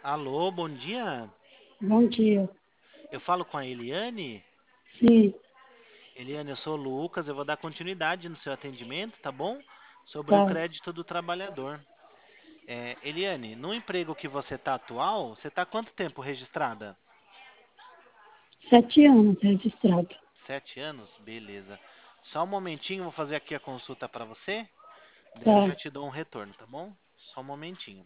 Alô, bom dia. Bom dia. Eu falo com a Eliane. Sim, Eliane, eu sou o Lucas. Eu vou dar continuidade no seu atendimento, tá bom? Sobre o tá. crédito do trabalhador. Eliane, no emprego que você está atual, você está quanto tempo registrada? 7 anos registrado. 7 anos? Beleza. Só um momentinho, vou fazer aqui a consulta para você. Daí eu Tá. já te dou um retorno, tá bom? Só um momentinho.